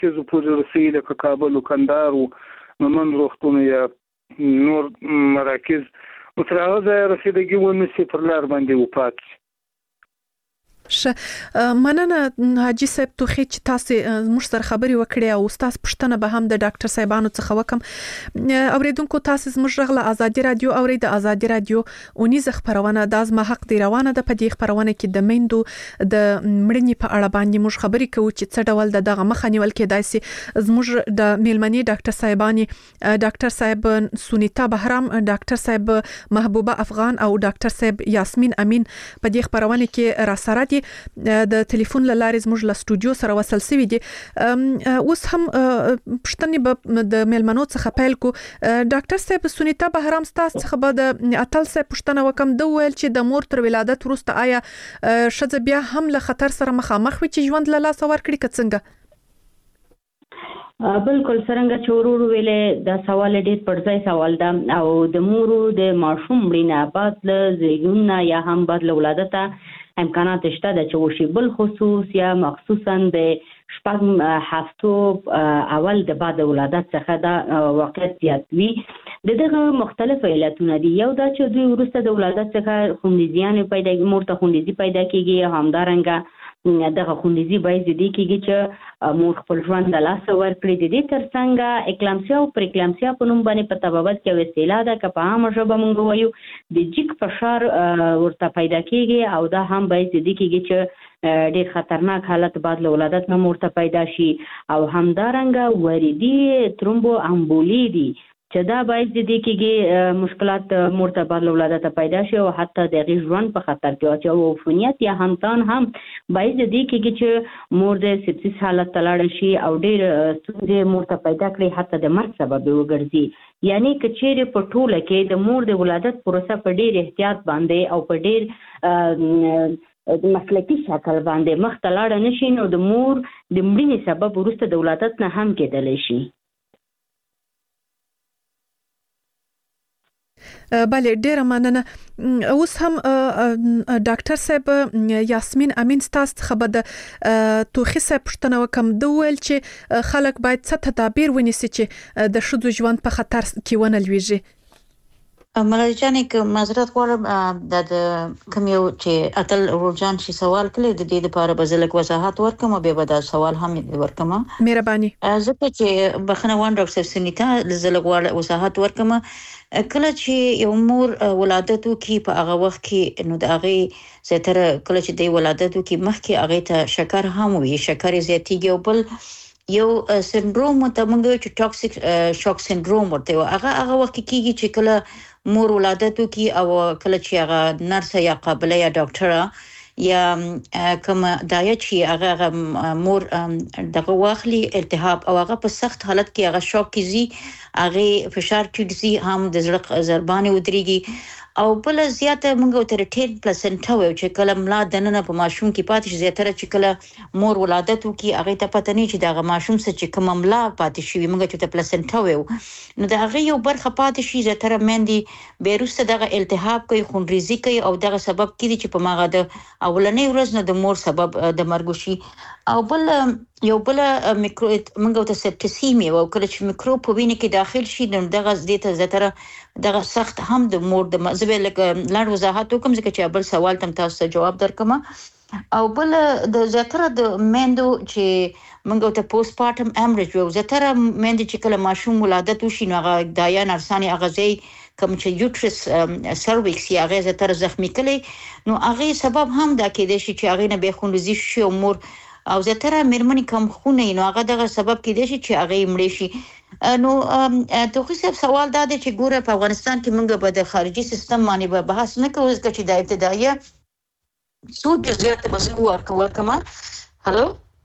مراکزو پورې رسیدي لکه کابل او کندهار او مومند روغتون یا نور مراکز او تر هغه ځایه رسیدګي ونیسي پر لار باندې وپات شي. مننه حاجی صاحب توخی چې تاسو موږ سره خبري وکړې او تاسو پښتنه به هم د ډاکټر صاحبانو څخه وکم اوریدونکو تاسو زموږ رغله ازادي رادیو اورید ازادي رادیو اونیز خبرونه د ازما حق دی روانه د پدې خبرونه کې د میندو د مړنی په اړه باندې موږ خبري کوو چې څه ډول دغه مخنیول کېدای شي. زموږ د میلمنې ډاکټر صاحبانی ډاکټر صاحب سونیتا بهرام ډاکټر صاحب محبوبه افغان او ډاکټر صاحب یاسمین امین په دې خبرونه کې را سره دي د ټلیفون لارې زموږ له سټوډیو سره وصل سوي دي. اوس هم پښتني د میلمنو څخه پیل کو. ډاکټر صاحب سونیتا بهرام تاسو څخه به د اتل صاحب پښتنه وکم د ویل چې د مور تر ولادت وروسته آیا شذ بیا هم له خطر سره مخامخ وي چې ژوند له لاس ورکړي کڅنګه؟ بالکل څنګه چې ورور ویلې دا سوال ډېر پرځای سوال ده او د مورو د ماشوم مړینه بعد له زیږون یا هم بعد له ولادت امکانات شته د چې وشي، بل خصوص یا مخصوصا د شپږ هفتو اول د بعد ولادت څخه دا واقعیت زیات وي. دغه مختلف علتونه دي. یو دا چې دوی وروسته د ولادت څخه خونریزیان پیدا کیږي، مور ته خونریزي پیدا کیږي، همدارنګه دغه خونریزي باعث دي کیږي چې مور خپل ژوند د لاس ورکړي. د دې ترڅنګ اکلامسیا او پریکلامسیا په نوم باندې په طبابت کې وسیله ده که په عامه ژبه موږ وایو د جګ فشار ورته پیدا کیږي او دا هم باعث دي کیږي چې ډېر خطرناک حالت بعد له ولادت نه مور ته پیدا شي او همدارنګه وریدي ترومبو امبولی دي چې دا باعث دي کېږي مشکلات مور ته بعد له ولادت پیدا شي او حتی د هغې ژوند په خطر کې واچوي او عفونیت یا همتان هم باعث دي کېږي چې مور د سپسیس حالت ته لاړه شي او ډېر ستونزې مور ته پیدا کړي، حتی د مرګ سبب وګرځي. یعنی که چیرې په ټوله کې د مور د ولادت پروسه په ډېر احتیاط باندې او په ډېر مسلکي شکل باندې مخ ته لاړه نشي نو د مور د مړینې سبب وروسته د ولادت نه هم کېدلی شي. بله ډیره مننه. اوس هم ډاکټر صاحب یاسمین امین تاسو څخه به د توخي صاحب پوښتنه وکم. د ویل چې خلک باید څه تدابیر ونیسي چې د ښځو ژوند په خطر کې ونه لویږي. ملالۍ جانې که معذرت غواړم د کوم یو چې اتل ورجان شي سوال کړی د دې لپاره به زه لږ وضاحت ورکړم او بیا به دا سوال هم ورکړم. مهرباني. ځکه چې بخښنه غواړم ډاکټر سونیتا زه لږ وضاحت ورکړم. کله چې یو مور ولادت وکړي په هغه وخت کې نو د هغې زیاتره کله چې د ولادت وکړي مخکې هغې ته شکر هم وي، شکر یې زیاتېږي او بل یو سندروم ته موږ چې ټاکسیک شاک سندروم ورته وایو هغه وخت کېږي چې کله مور ولادت وکړي او کله چې هغه نرسه یا قابله یا ډاکټره یا کوم دایه چې هغه مور دغه واخلي التهاب او هغه په سخت حالت کې هغه شوک کیږي، هغه فشار ټیټ هم د زړه ضربانې ودرېږي او بل زیاته موږ تر 10 پلاسنټا وایو چې کله ملا دننه په ماشوم کې پاتې شي. زیاتره چې کله مور ولادت وکړي هغه ته پته نه چې دغه ماشوم څه چې کوم ملا پاتې شي موږ ته پلاسنټا وایو نو د هغه یو برخه پاتې شي. زیاتره مېندې بیروسته دغه التهاب کوي، خونریزي کوي او دغه سبب کیږي چې په ماغه د اولنې ورځ نه د مور سبب د مرګ شي. او بل یو بل میکرو موږ ته سپټسیمیا او کله چې میکروب په وینې کې داخل شي نو دغه زیاته زیاتره دغه سخت هم د مور د مزبه لکه لاړ وضاحت وکم ځکه چې بل سوال تم تاسو جواب درکم. او بل د زیاتره د میندو چې موږ ته پوسټ پارټم امریج او زیاتره میندې چې کله ماشوم ولادت وشي نو هغه دایا نرساني اغازي کوم چې یوټرس سرویکس یا هغه زیاتره زخمی کړي نو هغه سبب هم دا کېدای شي چې هغه نه به خونریزي شي او مور او زیاتره مېرمنې کم خونه نو هغه دغه سبب کېدای شي چې هغه مړې شي. نو توخي صاحب سوال دا دی چې ګوره په افغانستان کې موږ به د خارجي سیستم باندې به بحث نه کوو ځکه چې د ابتدایي څو جزئیات به زه ورکوم. هلو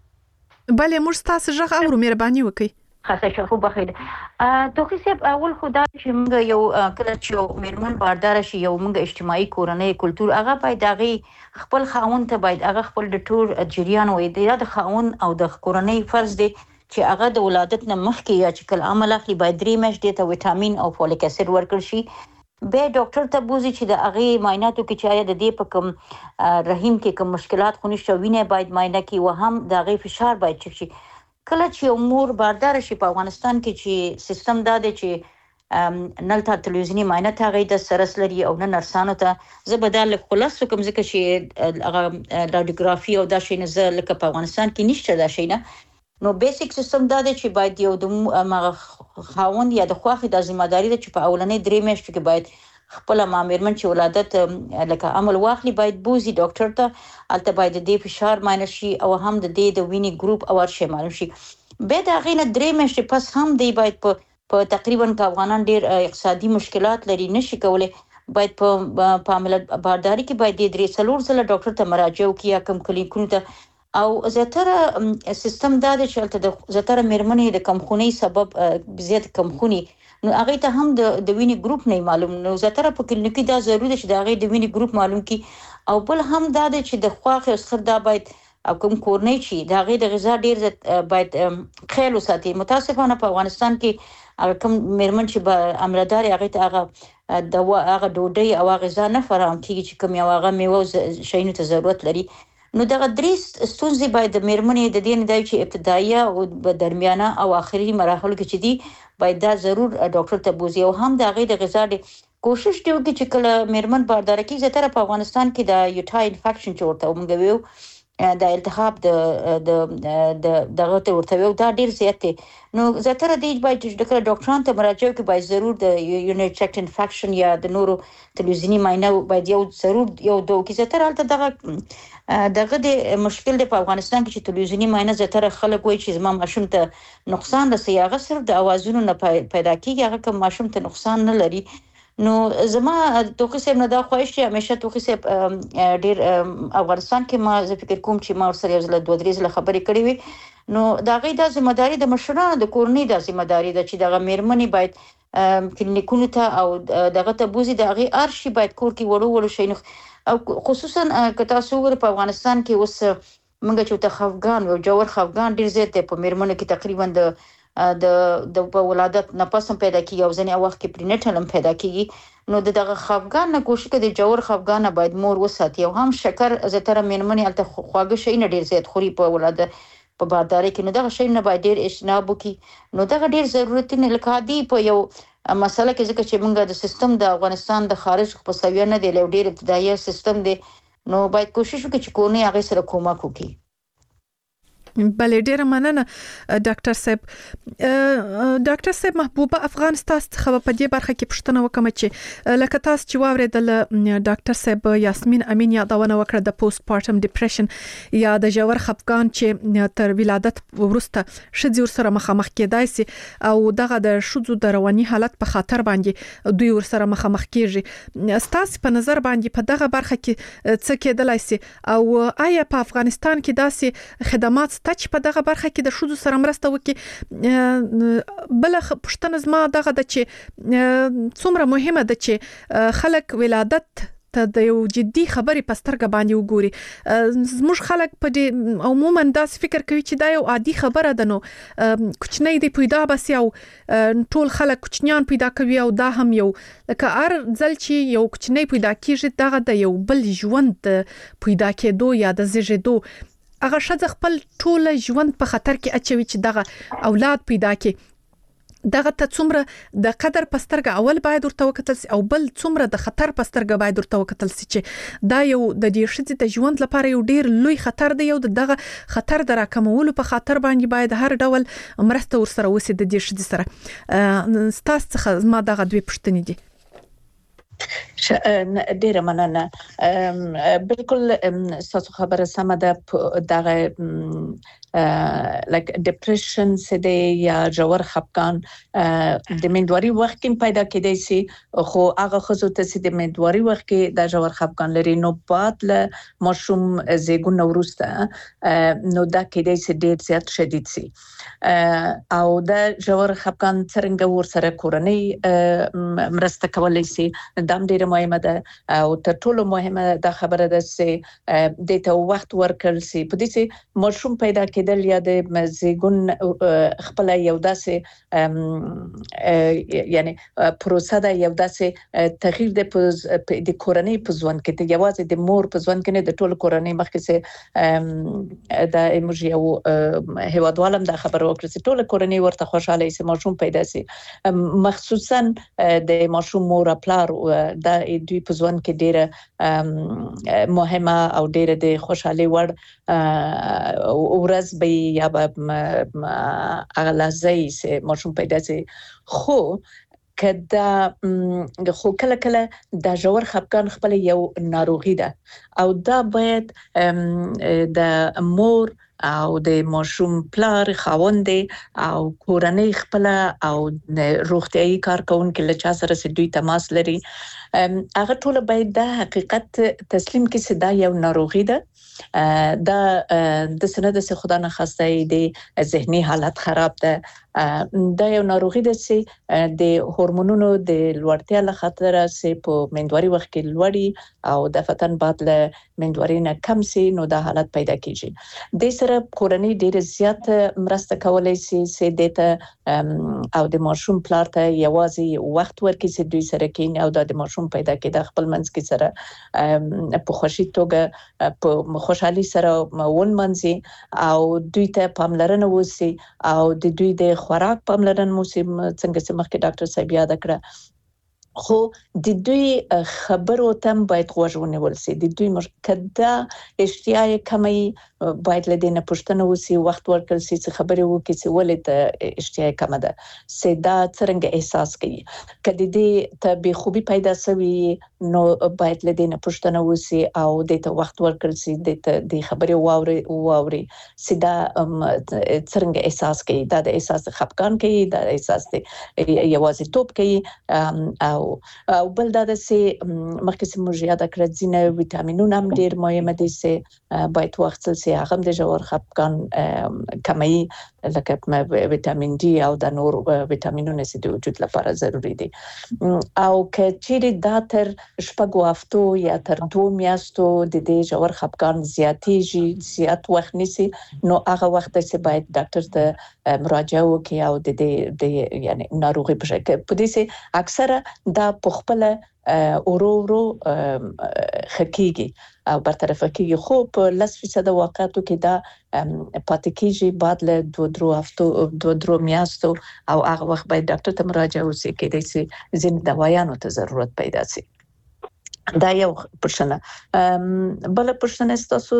بله موږ ستاسو غږ اورو، مهرباني وکړئ. خاصه شخو بخیر. توخي صاحب اول خدا چې موږ یو کله چې مېرمن باردار شي یو موږ اجتماعي کورنۍ کلچر هغه باید هغه خپل خاوند ته باید هغه خپل د ټول جریان وي د خاوند او د کورنۍ فرض دی چې هغه د ولادت نه مخکې یا چې کله عمل اخلي باید 3 میاشتې ته وټامین او فولیک اسید ورکړ شي. به ډاکټر ته بوزي چې د هغه معایناتو کې چې آیا د دې په کوم رحم کې کوم مشکلات خو نشته وینه باید معاینه کی او هم د هغه فشار باید چک شي. کله چې یو مور باردار شي په افغانستان کې چې سیستم دا دی چې نلته تلویزیونی معاینه ته غي د سرس لري او نه نرسانو ته زه بدل خلاص کوم ځکه چې رادیوګرافي او دا شي نه زه لکه په افغانستان کې نشته دا شي نه نو بیسیک سیستم دا دی چې باید یو د خاوند یا د خواخې د ځمېداري د چې په اولنې 3 میاشتو کې باید خپل مامورمن چې ولادت لکه عمل واخلي باید بوزي ډاکټر ته البته باید د فشار ماینه شي او هم د ویني ګروپ او ارشه معلوم شي به دا غینه 3 میاشتې پس هم دی باید په تقریبا که افغانان ډیر اقتصادي مشکلات لري نشي کولای باید په عمل بارداری کې باید د 3 سال ډاکټر ته مراجعه وکړي یا کوم کلینیکونو ته او زیاتره سیستم دا دی چې البته زیاتره مېرمنې د کمخونی سبب زیات کمخونی نو هغه ته هم د ویني ګروپ نه معلوم نو زیاتره په کلینیکي دا ضروري ده چې دا هغه د ویني ګروپ معلوم کی او بل هم دا ده چې د خواخ او سخر دا باید او کوم کورنۍ چې دا هغه د غذا ډیر باید خیال وساتي متاسفانه په افغانستان کې کوم مېرمن چې به امردار هغه ته هغه هغه ډوډۍ او غذا نه فراهم کیږي چې کوم یو هغه میوه شینو ته ضرورت لري نو دا درې ستونزې باید د مېرمنې د دې نه دی چې ابتدایي او درمیانه او آخري مراحلو کې چې دي باید دا ضرور ډاکټر ته بوزي او هم د هغه د غذا د کوشش دی چې کله مېرمن باردار کې زیاتره په افغانستان کې د یوټای انفیکشن چورته ومنګ ویو د التهاب د دغه ورته ویو دا ډیر زیات دی نو زیاتره دی باید چې ډاکټران ته مراجعه وکړي باید ضرور د یونټ چیک انفیکشن یا د نورو تلویزیونی معاینه باید یو ضرور یو دوه کې زیاتره الته دغه د مشکل دی په افغانستان کې چې تلویزیونی معاینه زیاتره خلک وایي چې زما ماشوم ته نقصان رسي هغه صرف د اوازونو نه پیدا کیږي هغه کوم ماشوم ته نقصان نه لري نو زما توخی صاحب نه دا خواهش چې همیشه توخی صاحب ډیر افغانستان کې ما زه فکر کوم چې ما سره یو ځل 2-3 ځله خبرې کړې وي نو دا غي د ځمېداري د مشرانو د کورنۍ د ځمېداري د چې دغه مېرمنې باید کلینیکونو ته او دغه ته بوزي د غي ارشي باید کور کې وړو شي او خصوصا که تاسو ور په افغانستان کې اوس موږ چې ته خفګان او جوړ خفګان ډیر زیات په مېرمنو کې تقریبا د ولادت نه پس هم پیدا کیږي او ځنې وخت کې پرینټل هم پیدا کیږي نو دغه خفګان نه کوشش کوي د جوړ خفګان باید مور وساتي او هم شکر زیاتره مېرمنې الته خواږه شي نه ډیر زیات خوري په ولادت په بارداري کې نو دغه شی نه باید ډیر اجتناب وکړي نو دغه ډیر ضرورت نه لکه دی په یو مسله کې ځکه چې موږ د سیستم د افغانستان د خارج په سویه نه دی له ډیر ابتدایي سیستم دی نو باید کوشش وکړي چې کورنۍ هغه سره کومک وکړي بله ډیره مننه ډاکټر صاحب محبوبه افغانستان څخه په دې برخه کې پوښتنه وکم چې لکه تاسو چې واوریدل ډاکټر صاحب یاسمین امین یادونه وکړه د پوسټ پارټم ډیپریشن یا د جوړ خفګان چې تر ولادت وروسته شذ سره مخامخ کېدای شي او دغه د شذ د رواني حالت په خاطر باندې دوی ور سره مخامخ کیږي ستاسو په نظر باندې په دغه برخه کې څه کېدلای شي او آیا په افغانستان کې داسې خدمات چې په دغه برخه کې د شذ سره مرسته وکړي بل پښتنه زما دغه د چې څومره مهمه ده چې خلک ولادت ته د یو جدي خبرې پسترګ باندې وګوري زموږ خلک په دې عموما داس فکر کوي چې دا یو عادي خبره ده نو کوچنی دی پیدا بس یو ټول خلک کوچنیان پیدا کوي او دا هم یو لکه هر ځل چې یو کوچنی پیدا کیږي دغه د یو بل ژوند پیدا کېدو یا د زیږیدو هغه شذ خپل ټول ژوند په خطر کې اچوي چې دغه اولاد پیدا کړي دغه ته څومره د قدر پسترګ اول باید ورته وکتل او بل څومره د خطر پسترګ باید ورته وکتل چې دا یو د دې شذ د ژوند لپاره یو ډیر لوی خطر دی او دغه خطر د راکمولو په خاطر باندې باید هر ډول مرسته ورسره وسي د دې شذ سره ستاسو څخه ما دغه دوی پښتنې دي ډیره مننه بالکل تاسو خبره سم ده دغه like depression سده یا جوړ خفقان د مندوري وخت کې پیدا کېدای شي خو هغه خزو ته چې د مندوري وخت کې د جوړ خفقان لري نو بعد له مشروم زیګون ورسته نو دا کېدای شي ډیر زیات شدید شي او د جوړ خفقان څنګه ورسره کورنۍ مرسته کولای شي دا ډیره مهمه ده او تر ټولو مهمه دا خبره ده چې د ته وخت ورکړل شي په دې چې مشروم پیدا کېدای کېدل یا د زیګون خپل یو داسې یعنی پروسه ده یو داسې تغییر د کورنۍ په ځوان کې د یوازې د مور په ځوان کې نه د ټول کورنۍ مخکې سه د ایموجي او هیوادوالم د خبرو وکړي چې ټول کورنۍ ورته خوشاله سي ماشوم پیدا سي مخصوصا د ماشوم مور پلار د دوی په ځوان کې ډیره مهمه او ډیره د خوشحالي وړ ورځ به یا اغلازي سي ماشوم پیدا سي خو کله کله د ژور خپګان خپل یو ناروغي ده او دا باید د مور او د ماشوم پلار خاوند او کورنۍ خپل او روغتيایي کارکونکو له چا سره دوی تماس لري هغه ټول باید د حقیقت تسلیم کړي چې دا یو ناروغي ده دا د سند سه خدا نه خواسته دی ذهني حالت خراب ده دا یو ناروغي ده چې د هورمونونو د لوړتیا له خطر سه په مندوري وخت کې لوړي او د فتن بعد له مندوري نه کم سي نو دا حالت پیدا کیږي د سره کورنۍ ډېر زیات مرسته کولای شي چې دته او د ماشوم پلار ته یوازې وخت ورکړي چې دوی سره کې او د ماشوم پیدا کېده خپل منځ کې سره په خوشي توګه په خوشحالي سره ول منځي او دوی ته پاملرنه وسی او د دوی د خوراک پاملرنه موسی څنګه چې مخکې ډاکټر صاحب یاد کړ خو د دوی خبرو تم باید غوږونه ولسي د دوی کدا اشتیاق کمی باید لدینه پښتنه وسی وخت ورکړل سي چې خبرې وکړي چې ولې ته اشتیاق کم ده سدا څنګه احساس کوي کله دې ته به خوبي پیدا سوي نو باید لدینه پښتنه وسی او د ته وخت ورکړل سي د خبرې واوري سدا څنګه احساس کوي دا د احساس خپګان کوي دا احساس یوازې توپ کوي او بل دا سه مخکې موږ یاد کړل ځینې ویټامینونه هم ډېر مهمه دي چې باید وخت سي هغه د ژور خپګان کمی لکه ویټامین ډي او د نور ویټامینونه چې د وجود لپاره ضروری دي او کچېری دا تر شپږو هفتو یا تر 2 میاشتو د دې ژور خپګان زیات وخت نیسي نو هغه وخت چې باید ډاکټر ته مراجعه وکړي او د یعنی ناروغي په شکل په دې سه اکثره دا پخپل اورو حقيقي او برطرف کیږي خو په 10% واقعاتو کې دا پاتکیږي بعد له 2 میاشتو او هغه وخت باید ډاکټر ته مراجعه وکړي چې د ځین دوايانو ته ضرورت پیدا شي دا یو پرشنه بل پرشنه تاسو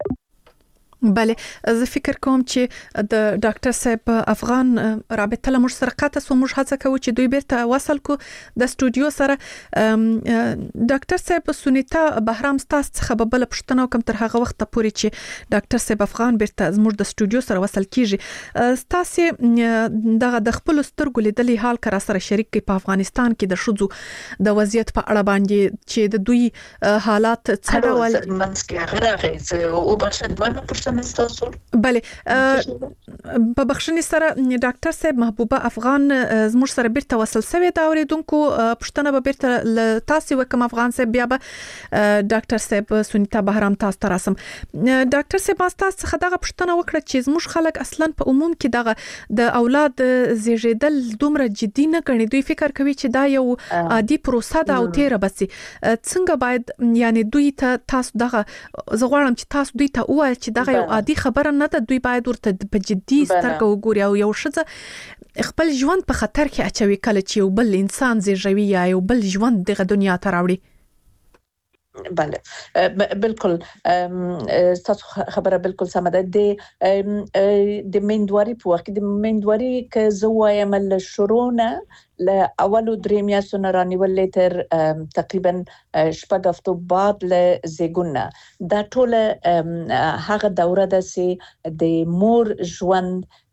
بله زه فکر کوم چې د ډاکټر صاحب افغان رابطه له مشترکات سو موږ هڅه کوو چې دوی بیرته وصل کو د استودیو سره ډاکټر صاحب سنیتا بهرام ستاسو څخه بل پښتنو کوم تر هغه وخت پورې چې ډاکټر صاحب افغان بیرته زموږ د استودیو سره وصل کیږي تاسو دغه د خپل سترګو لیدلې حال کرا سره شریک په افغانستان کې د شذو د وضعیت په اړه باندې چې د دوی حالات څه ډول بله په بخښنې سره ډاکټر صاحب محبوبه افغان زموږ سره بیرته وصل شوی دا اوریدونکو پښتنه به بیرته تاسو وکم افغان صاحب بیا به ډاکټر صاحب سنیتا بهرام تاسو تراسم ډاکټر صاحب تاسو څخه دغه پښتنه وکړه چې زموږ خلک اصلا په عموم کې دغه د اولاد زیږیدل دومره جدي نه ګڼي دوی فکر کوي چې دا یو عادي پروسه ده او تیر بس څنګه باید یعنی دوی ته تاسو دغه زغوړم چې تاسو دوی ته وایي چې دغه یو عادي خبره نه ده دوی باید ورته په جدي سترګه وګوري او یو شذ خپل ژوند په خطر کې اچوي کله چې یو بل انسان زیږوي یا یو بل ژوند دغه دنیا ته راوړي بله بالکل تاسو خبره بالکل سمه ده د مندوري په وخت د مندوري ک زوایم له شرونه ل اولو درې میاشتو نه رانیولې تر تقریبا شپږ هفتو بعد له زیګونه دا ټول هغه دوره ده چې د مور ژوند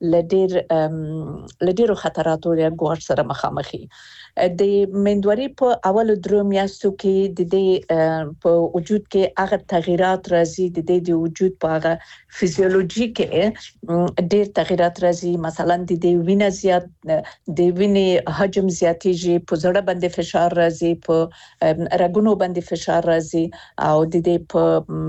لډیرو خطراتو یا ګواښ سره مخامخي د مندوري په اولو درې میاشتو کې د دې په وجود کې هغه تغیرات راځي د دې وجود په هغه فزیولوژي کې ډېر تغیرات راځي مثلا د دې وینه زیات د وینې حجم حجم زیاتیږي په زړه باندې فشار راځي په رګونو باندې فشار راځي او د دې په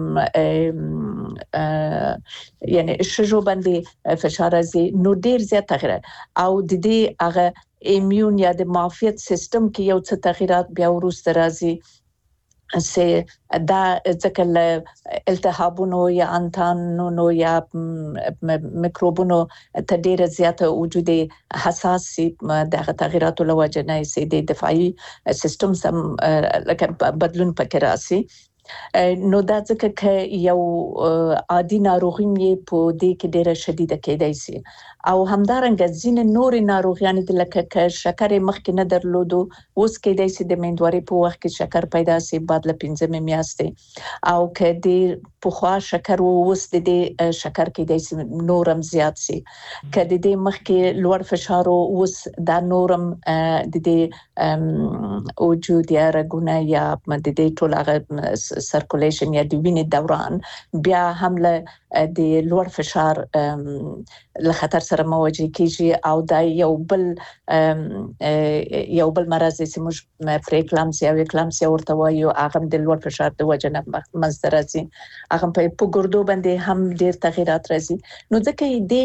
یعنی شجو باندې فشار راځي نو ډیر زیات تغیرات او د دې هغه ایمیون یا د معافیت سیستم کې یو څه تغیرات بیا ورسته راځي سه دا ځکه التهابونو یا انتانونو یا میکروبونو ته ډیره زیاته وجود حساسي د تغیراتو لوجه نه سي د دفاعي سیستم سم لکه بدلون پکې راسي نو دا ځکه چې یو عادي ناروغي یې په دې کې ډیره شدیده کېدای شي او همدارنګه ځینې نور ناروغیان د لکه شکر مخکې نه درلودو اوس کېدای شي د میندواري په وخت کې شکر پیدا شي بعد له 15 میاشتې او که د پخوا شکر اوس د شکر کېدای شي نورم زیات شي که د دې مخکې لوړ فشار اوس دا نورم د دې وجود یا رګونه یا د دې ټول هغه سرکولیشن یا د وینې دوران بیا هم له د لوړ فشار له خطر سره مواجه کیږي او دا یو بل مرض چې موږ پریکلامسیا او اکلامسیا ورته وایو هغه د لوړ فشار د وجه نه منځته راځي هغه په ګردو باندې هم ډیر تغیرات راځي نو ځکه دې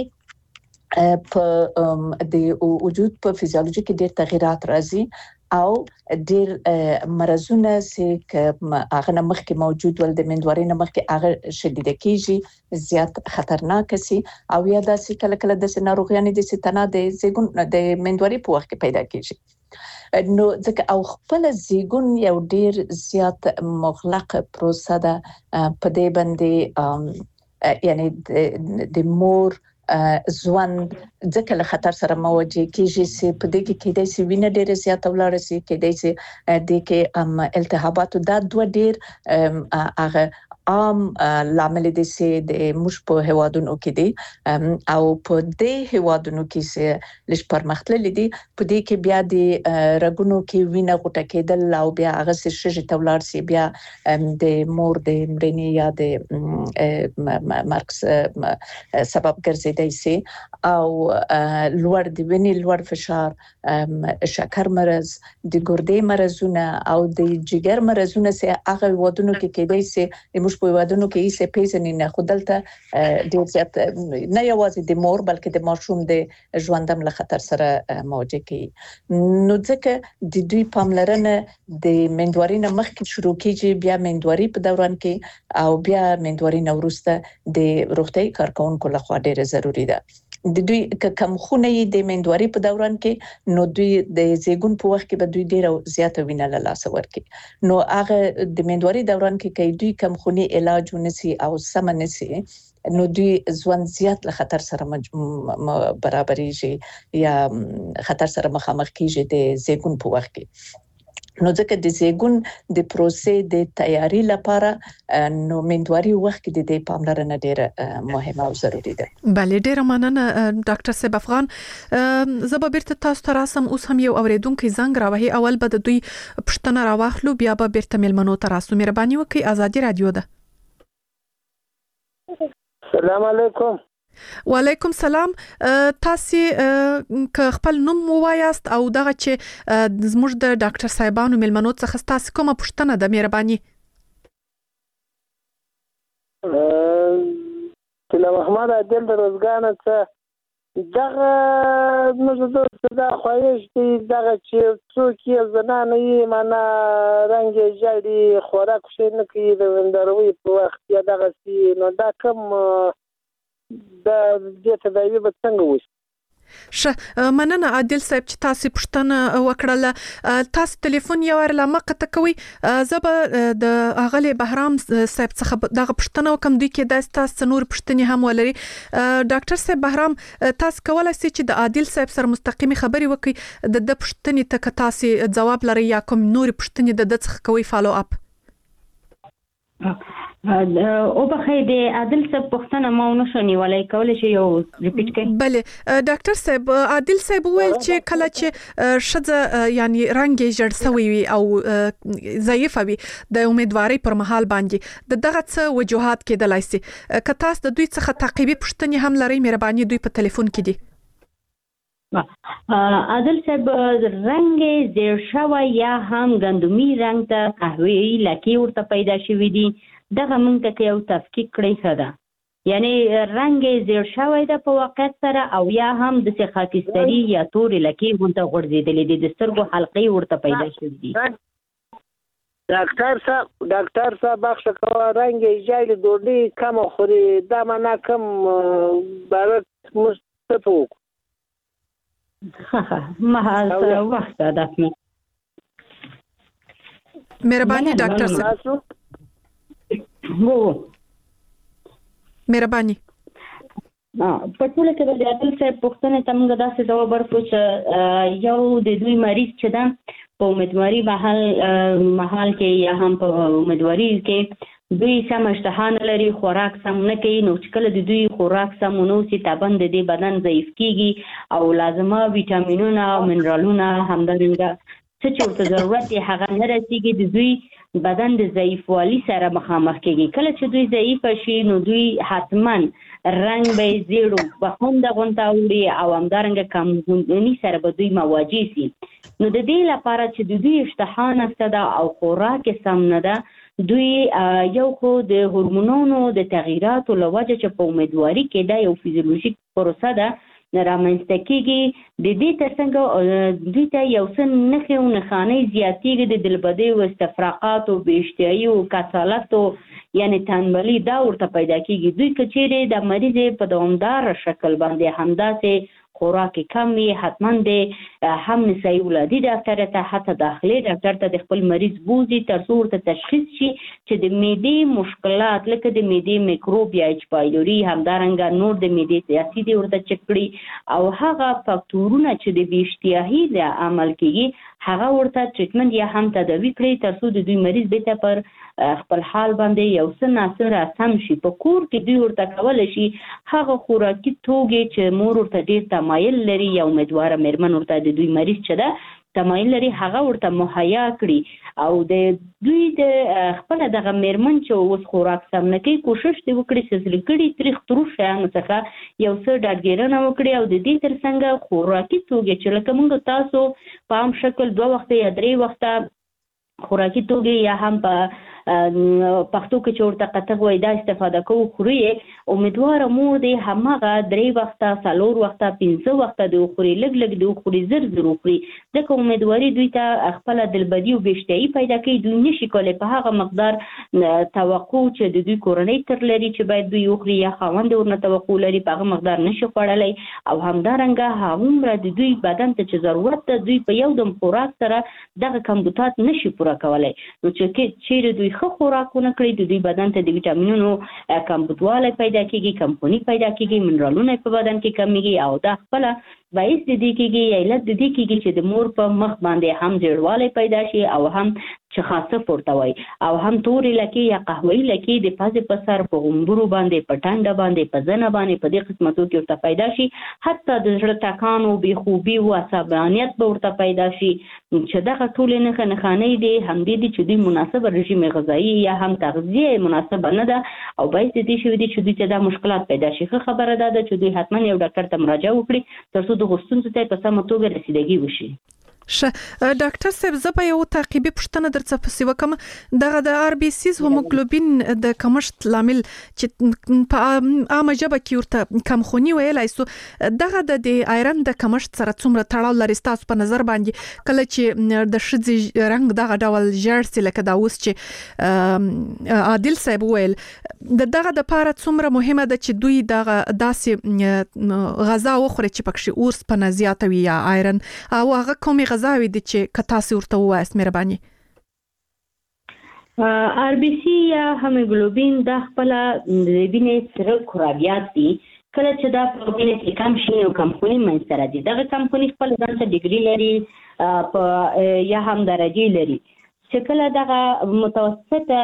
په د وجود په فزیولوژي کې ډیر تغیرات راځي او ډیر مرزونه چې هغه مخکې موجود ول د میندوارۍ نه مخکې هغه شدیده کیږي زیات خطرناک شي او یا داسې کله کله د ناروغیانو د ستنه د زیګون د میندوارۍ په وخت کې پیدا کیږي نو ځکه او خپل زیګون یو ډیر زیات مغلق پروسه ده په دې باندې یعنی د مور ځوان ځکه له خطر سره مواجه کیږي چې په دې کې کېدای شي وینه ډېره زیاته ولاړ شي کېدای شي د کې التهابات دا دوه ډېر هغه عام لامل دي چې د مش په هوادونو کې دي او په دې هوادونو کې چې لږ پرمختللي دي په دې کې بیا د رګونو کې وینه غوټه کېدل او بیا هغه شې تولار سي بیا د مور د مړینې یا د مرګ سبب ګرځیدای شي او لوړ د وینې لوړ فشار شکر مرض د ګردې مرزونه او د جګر مرزونه چې هغه ودونو کې کېدای شي په ودونو کې یې پیژنې نه خودلته ډېر زیات نه یوازې د مور بلکې د ماشوم د ژوندم له خطر سره مواجه کیږي نو ځکه د دوی پاملرنه د میندوارۍ نه مخکې شروع کیږي بیا میندوارۍ په دوران کې او بیا میندوارۍ نه وروسته د روغتي کارکونکو لخوا ډېره ضروری ده د دوی کم خونه د میندوارۍ په دوران کې نو دوی د زیګون په وخت کې به دوی ډېر زیاته وینه له لاس ورکړي نو هغه د میندوارۍ دوران کې کوي دوی کم خوني علاج ونسي او سمنسي نو دوی ځوان زیات له خطر سره برابرېږي یا خطر سره مخامخ کیږي د زیګون په وخت کې نو ځکه د زیګون د پروسې د تیاری لپاره نو میندواري وخت کې د پاملرنه ډیره مهمه او ضروری ده. بله ډیره مننه ډاکټر صاحب افغان زه به بیرته تاسو ته راسم اوس هم یو اوریدونکو زنګ راوهي اول به د دوی پښتنه راواخلو بیا به بیرته ملمنو ته راسو مهرباني وکړئ ازادي رادیو ده. السلام علیکم. وعلیکم سلام تاسو که خپل نوم ووایاست او دغه چې زموږ د ډاکټر صاحبانو ملمنو څخه تاسو کومه پوښتنه ده مهرباني سلام احمد عادل روزګان څه دغه موږ دا خوایش دي دغه چې څوک یې زنانه یې معنا رنګ جړی خوراک شي نه کوي د وندروي په وخت یا دغه سي نو دا کوم د دې تداوی به څنګه وشي مننه عادل صاحب چې تاسو پښتنه وکړه تاسو ټلیفون یو ورلمه قطه کوي زبه د اغلی بهرام صاحب څخه دغه پښتنه وکم دوی کې د تاسو نور پښتني هم ولري ډاکټر صاحب بهرام تاسو کولای شئ چې د عادل صاحب سره مستقيمي خبري وکړي د پښتني ته تاسو جواب لري یا کوم نور پښتني د څخه کوي فالو اپ او بخیر د عادل صاحب پښتنه ما ونه شنی ولای کولای شي یو ریپیټ کړئ. بله ډاکټر صاحب عادل صاحب ویل چې کله چې شذ یعنی رنګ جړ سوی وي او ضعیف وي د امیدواري پر مهال باندې دغه څه وجوهات کېدلای شي که تاسو د دوی څخه تعقیبي پښتني هم لري مهرباني دوی په ټلیفون کې دي. عادل صاحب رنګ زیړ شوی یا هم ګندمي رنګ ته قهوه‌ای لکې ورته پیدا شوي دي دغه موږ ته یو تفکیک کړی ښه ده یعنی رنګ زیړ شوی ده په واقعیت سره او یا هم د خاکستري یا تورې لکې ورته غورځېدلې دي د سترګو حلقې ورته پیدا شوي دي ډاکټر صاحب بخښه کوه رنګ یې ژاړي ډوډۍ کم خوري دا معنا کم بارک مستفو ما وخت ده مهرباني ډاکټر صاحب مهرباني په ټوله کې د عادل صاحب پوښتنې ته موږ داسې ځواب ورکړو چې یو د دوی مریض چې ده په امیدواري محل کې یا هم په امیدواري کې دوی سم اشتها نه لري خوراک سم نه کوي نو چې کله د دوی خوراک سم ونه وسي طبعا د دې بدن ضعیف کیږي او لازمه ویټامینونه او منرالونه همدارنګه څه چې ورته ضرورت دی هغه نه رسیږي د دوی بدن د ضعیفوالي سره مخامخ کیږي کله چې دوی ضعیفه شي نو دوی حتما رنګ به زیړو بخونده غونته وړي او همدارنګه کمغوندني سره به دوی مواجه سي نو د دې لپاره چې د دوی اشتها نشته ده او خوراک سم نه ده دوی یو خو د هورمونونو د تغییراتو له وجې چې په امیدواري کې دا یو فیزیولوژیک پروسه ده رامنځته کېږي د دې ترڅنګ دوی ته یو څه نښې او نښانې زیاتېږي د دلبدۍ او استفراقاتو بېاشتهایي او کسالتو یعنی تنبلي دا ورته پیدا کېږي دوی که چیرې د مریض په دوامداره شکل باندې همداسې خوراک کم وي حتما د هم نسایي ولادي ډاکټر ته حتی داخلي ډاکټر ته د خپل مریض بوزي تر څو ورته تشخیص شي چې د معدې مشکلات لکه د معدې میکروب یا ایچ پایلوري همدارنګه نور د معدې اسید ورته چک کړي او هغه فاکتورونه چې د بې اشتهایي د عمل کېږي هغه ورته ټریټمنټ یا هم تداوي کړي تر څو د دوی مریض بیرته پر خپل حال باندې یو څه ناڅه سم شي په کور کې دوی ورته کولی شي هغه خوراکي توکې چې مور ورته ډېر تمایل لري یا امیدواره مېرمن ورته د دوی مریض چې ده تمایل لري هغه ورته مهیا کړي او د دوی د خپله دغه مېرمن چې اوس خوراک سم نه کوي کوشش دې وکړي چې زړګړي تریخ تروش شیانو څخه یو څه ډاډګیرنه وکړي او د دې ترڅنګ خوراکي توکې چې لکه موږ تاسو په عام شکل 2 وخته یا 3 وخته خوراکي توکې یا هم په پښتو کې چې ورته قطغ وایي دا استفاده کوو خوري امیدواره مور دې هماغه 3 وخته 4 وخته 5 وخته د خوري لګ د خوري زر خوري ځکه امیدواري دوی ته خپل دلبدي او بېشتهایي پیدا کوي دوی نشي کولی په هغه مقدار توقع چې د دوی کورنۍ تر لري چې باید دوی وخوري یا خاوند ورنه توقع لري په هغه مقدار نشي خوړلی او همدارنګه هغومره د دوی بدن ته چې ضرورت ده دوی په یو دم خوراک سره دغه کمبودات نشي پوره کولی نو چې چیرې دوی ښه خوراکونه کړي د دوی بدن ته د ویټامینونو کمبودوالی پیدا کېږي کمخوني پیدا کېږي منرالونه په بدن کې کمیږي او دا خپله باعث د دې کېږي یا علت د دې کېږي چې د مور په مخ باندې هم زیړوالی پیدا شي او هم چخاصف ورته وایي او هم تورې لکې یا قهوه‌ایي لکې د پزې په سر په غومبرو باندې په ټنډه باندې په زنه باندې په دې قسمتو کې ورته پیدا شي حتی د زړه ټکان او بېخوبي او عصبانیت به ورته پیدا شي چې دغه ټولې نښانې دي همدې دي چې دوی مناسبه رژیم غذایي یا هم تغذیه مناسبه نه ده او باعث د دې شوي دي چې دوی ته دا مشکلات پیدا شي ښه خبره دا ده چې دوی حتما یو ډاکټر ته مراجعه وکړي تر څو د غوښتنو ته په سمه توګه رسیدګي وشي ډاکټر صاحب زه به یو تعقیبي پوښتنه درڅخه پسې وکم دغه د آر بي سیز هوموګلوبین د کمښت لامل چې په عامه ژبه کې ورته کمخوني ویلای سو دغه د آیرن د کمښت سره څومره تړاو لري تاسو په نظر باندې کله چې د ښځې رنګ دغه ډول ژړ سي لکه دا اوس چې عادل صاحب ویل دغه د پاره څومره مهمه ده چې دوی دغه داسې غذا وخوري چې پکې اورس په زیاته وي یا آیرن او هغه کومه غذاوي دي چې کتاسي ورته وایست مهرباني آر بي سي یا هوموګلوبین د خپل د وینې سره کرویات دي کله چې دا په وینې کې کم شي او کمخوني منځ سره دي دغه کمخوني خپل ځان ته ډیګري لري په یا هم درجه لري چې کله دغه متوسطه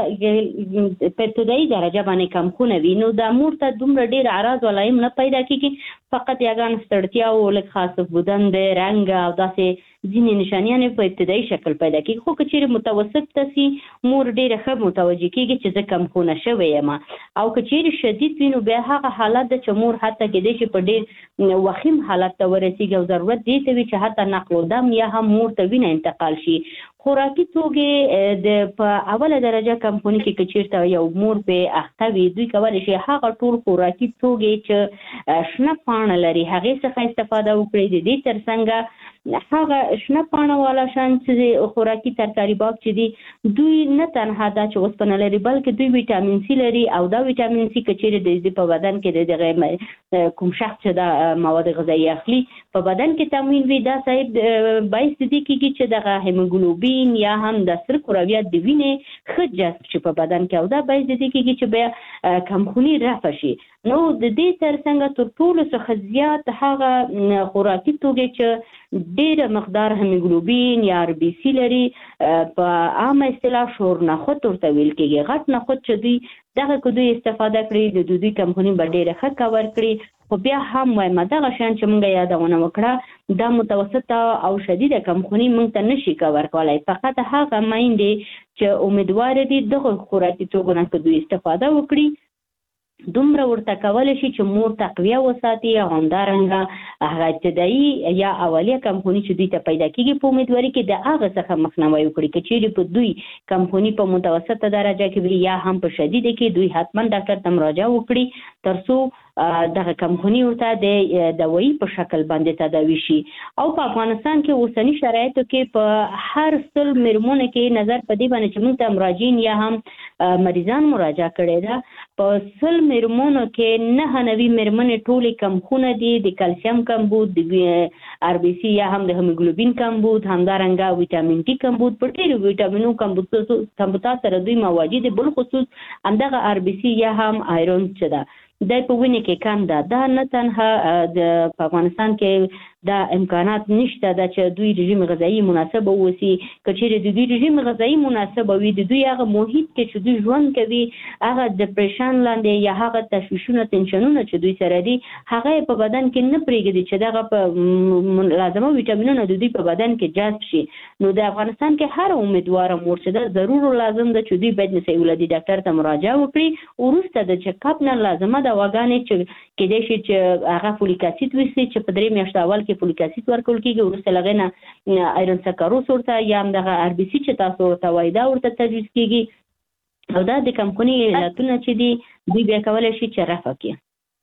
په ابتدایي درجه باندې کم خونه وي نو د مور ته دومره ډیر اعراض ولایم نه پیدا کیږي فقط یگان ستړتیا او لږ خاص بودن د رنګ او داسې ځینې نشانیان په ابتدایي شکل پیدا کیږي خو که چیرې متوسط تاسي مور ډیره ښه متوجه کیږي چې زه کم خونه شوی یم او که چیرې شدید وي نو بیا هغه حالت د چې مور حتی کېدای شي په ډیر وخیم حالت ته ورسیږي او ضرورت دی ته وي چې حتی نقل الدم یا هم مور ته وینه انتقال شي خوراکي توګه د په اوله درجه کمپونی کې کچیرته یو مور په اخته وي دوی کولای شي هغه ټول خوراکي توګه چې شنه پاڼه لري هغه څخه استفاده وکړي د دې ترڅنګ هغه شنه پاڼه والا شان چې خوراکي ترکاری باغ چې دي دوی نه تنها دا چې اوسپنه لري بلکې دوی ویټامین سي لري او دا ویټامین سي کچیرته د دې په بدن کې دغه کوم شخص چې د مواد غذایی اخلي په بدن کې تموین وي دا صاحب باعث دي چې دغه هیموګلوبین یا هم د سره کرویات د وینې ښه جذب شي په بدن کې او دا باعث دي چې بیا کمخوني رافع شي نو د دې ترڅنګ تر ټولو څخه زیات هغه خوراکي توګه چې ډېر مقدار هیموګلوبین یا آر بي سي لري په عامه اصطلاح شور نخود ورته ویل کېږي غټ نخود چې دوی دغه کو دوی استفاده کړي د دوی کمپنی به ډېر ښه کور کړي خو بیا هم وایم دغه شان چې موږ یادونه وکړه دا متوسطه او شدیده کمخونی موږ ته نشي کور کولای فقط هغه مایندې چې امیدوار دي دغه خوراکي توکو نه دوی استفاده وکړي دومره ورته کولای شي چې مور تقویه وساتي او همدارنګه هغه ابتدایي یا اولیه کمپونی چې دوی ته پیدا کیږي په امیدواري کې د هغه څخه مخنیوي وکړي چې چیرې په دوی کمپونی په متوسطه درجه کې وي یا هم په شدیده کې دوی حتما ډاکټر ته مراجعه وکړي ترڅو دغه کمپونی ورته د دوايي په شکل باندې تداوي شي او په افغانستان کې اوسنی شرایطو کې په هر څل مرمونه کې نظر په دې باندې چې موږ ته مراجعین یا هم مریضان مراجعه کړي دا په څل مرمونو کې 99 مرمنې ټولې کمخونه دي د کلسیم کمبود د آر بي سي یا هم د هیموګلوبین کمبود همدارنګه ویټامین ټي کمبود په ډېرو ویټامینونو کمبود سره دوی مواد دي بل خصوص همدغه آر بي سي یا هم آیرون چې ده د په وینې کې کم ده دا نه تنها د افغانستان کې دا امکانات نشته دا چې دوی رژیم غذایی مناسب اوسي کچېرې د دوی رژیم غذایی مناسب وي د دوی هغه محیط کې چې دوی ژوند کوي هغه ډیپریشن لاندې یا هغه تشویشونه تنشنونه چې دوی سره دي هغه په بدن کې نه پرېږدي چې دغه په لازمه ویټامینونه د دوی په بدن کې جذب شي نو د افغانستان کې هر امیدوار مور چې دا ضرور لازم ده چې دوی باید نسایي ولادي ډاکټر ته مراجعه وکړي وروسته د چیک اپ نه لازمه دواګانې چې کېدای شي چې هغه فولیک اسید وسي چې په 3 میاشتو اول کې فولیک اسید ورکول کېږي وروسته لغنه آیرون سکروز ورته یا هم دغه آر بي سي چې تاسو ورته وایي دا ورته تجویز کېږي او دا د کمپنی علتونه چې دي دوی بیا کولای شي چې رفع کړي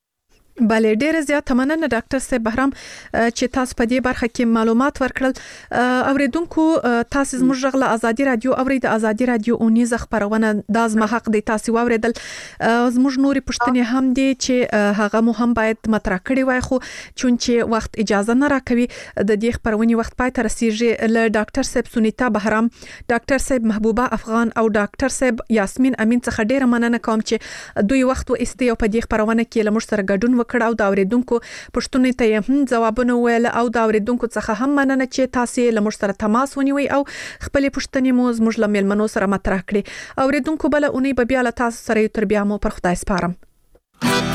بله ډیره زیات مننه ډاکټر صاحب بهرام چې تاسو په دې برخه کې معلومات ورکړل اوریدونکو تاسو زموږ غږ له ازادي رادیو اورید ازادي رادیو اونیزه خبرونه د ازما حق دی تاسو اوریدل زموږ نوري پښتنې هم دي چې هغه مو هم باید مطرح کړي وای خو چونچې وخت اجازه نه راکوي د دې خبرونې وخت پای ته رسیږي له ډاکټر صاحب سونیتا بهرام ډاکټر صاحب محبوبه افغان او ډاکټر صاحب یاسمین امین څخه ډیره مننه کوم چې دوی وخت و استي او په دې خبرونه کې له موږ سره ګډون کړه او دا اوریدونکو پښتنې ته هم ځوابونه ویل او دا اوریدونکو څخه هم مننه چې تاسو له موږ سره تماس ونیوي او خپل پښتنې مو زموږ له ملمنو سره مطرح کړي اوریدونکو بل اونۍ به بیا له تاسو سره تر بیا مو پر خدای سپارم